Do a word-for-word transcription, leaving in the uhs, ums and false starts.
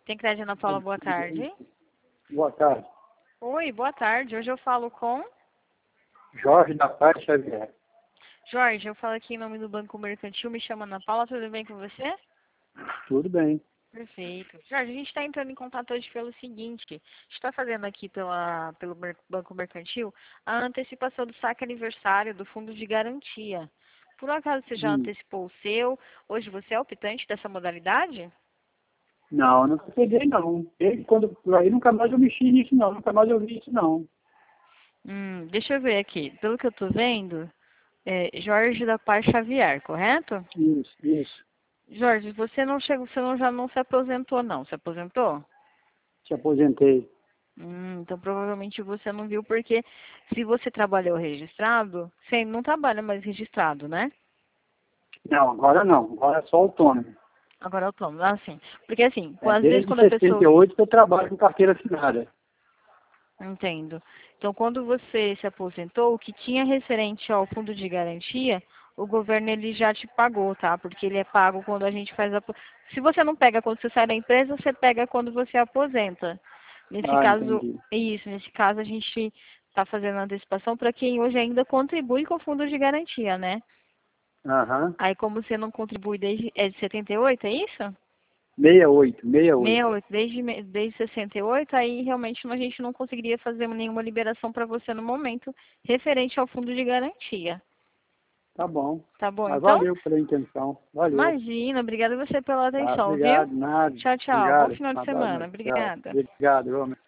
Tem crédito, Ana Paula, boa tarde. Boa tarde. Oi, boa tarde. Hoje eu falo com... Jorge da Paz Xavier. Jorge, eu falo aqui em nome do Banco Mercantil, me chama Ana Paula, tudo bem com você? Tudo bem. Perfeito. Jorge, a gente está entrando em contato hoje pelo seguinte, a gente está fazendo aqui pela, pelo Mer- Banco Mercantil a antecipação do saque aniversário do Fundo de Garantia. Por acaso você já Hum. antecipou o seu? Hoje você é optante dessa modalidade? Não, não peguei não. Desde quando aí nunca mais eu mexi nisso não, nunca mais eu vi isso não. Hum, deixa eu ver aqui. Pelo que eu estou vendo, é Jorge da Paz Xavier, correto? Isso, isso. Jorge, você não chegou, você não, já não se aposentou não, se aposentou? Te aposentei. Hum, então provavelmente você não viu, porque se você trabalhou registrado, você não trabalha mais registrado, né? Não, agora não. Agora é só autônomo. Agora eu tomo, assim. Porque assim, É, às vezes desde quando a sessenta pessoa... e oito que eu trabalho com carteira assinada. Entendo. Então quando você se aposentou, o que tinha referente ao fundo de garantia, o governo ele já te pagou, tá? Porque ele é pago quando a gente faz a... Se você não pega quando você sai da empresa, você pega quando você aposenta. Nesse Ah, caso, entendi. isso, nesse caso a gente está fazendo a antecipação para quem hoje ainda contribui com o fundo de garantia, né? Aham. Aí como você não contribui desde é de setenta e oito, é isso? sessenta e oito, sessenta e oito. sessenta e oito, desde, me- desde sessenta e oito, aí realmente a gente não conseguiria fazer nenhuma liberação para você no momento referente ao fundo de garantia. Tá bom. Tá bom, Mas então? valeu pela intenção. Valeu. Imagina, obrigada você pela Tá, atenção, viu? obrigado, nada. Tchau, tchau. Bom Obrigado. final Um de abraço, semana. tchau. Obrigada. Obrigado, homem.